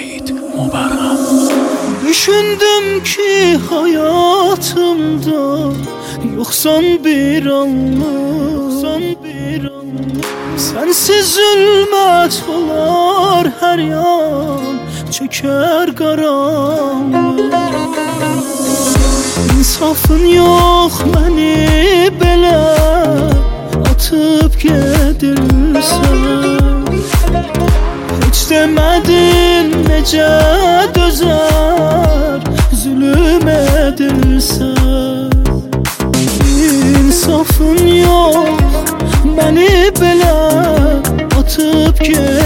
Sait Mübarak. Düşündüm ki hayatımda yoksan bir anlık, sensiz zulmet olar her yan, çeker karanlık. İnsafın yok beni belə atıp gedirsən. Hiç demedin nece dözer zulüm edirsən. İnsafın yok beni belə atıp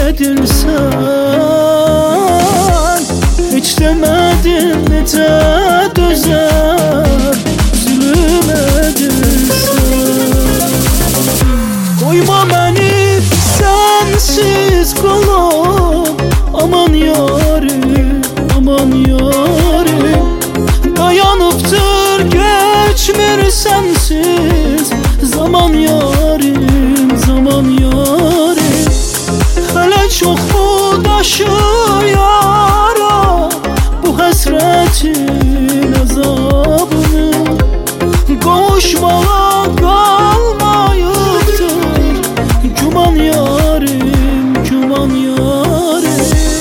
gedirsən. Hiç demedin nece dözer zulüm edirsən. Koyma beni sensiz kalan, aman yarim, aman yarim. Dayanıptır geçmir sensiz zaman yarim, zaman yarim. Hele çok mu taşır yara bu hasretin azabını. Kavuşmaya kalmayıptır güman yarim, güman yarim.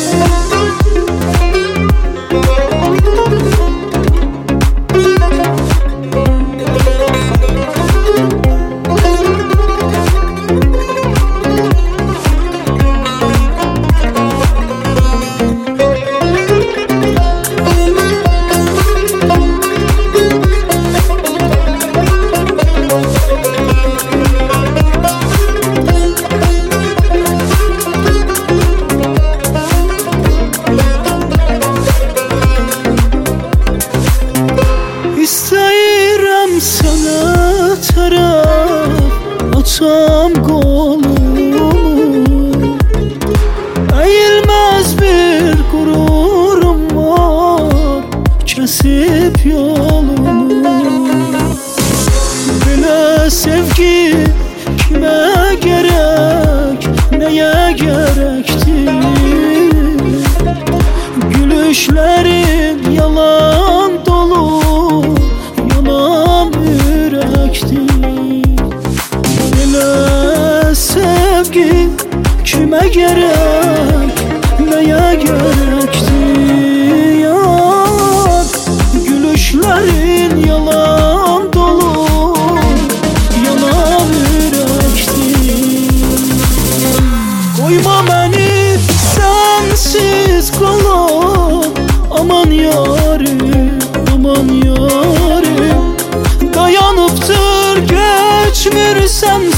İstəyirəm sənə tərəf açam qolumu. Əyilməz bir qururum var, kəsib yolumu. Belə sevgi kimə gərək, nəyə gərəkdir? Gülüşlərin yalan dolu, yalan yürektir. Belə sevgi kimə gerek, nəyə gerektir? Yar, gülüşlərin yalan dolu, yalan yürektir. Koyma beni sensiz kalan, aman yarim, aman yarim. Dayanıptır geçmir sensiz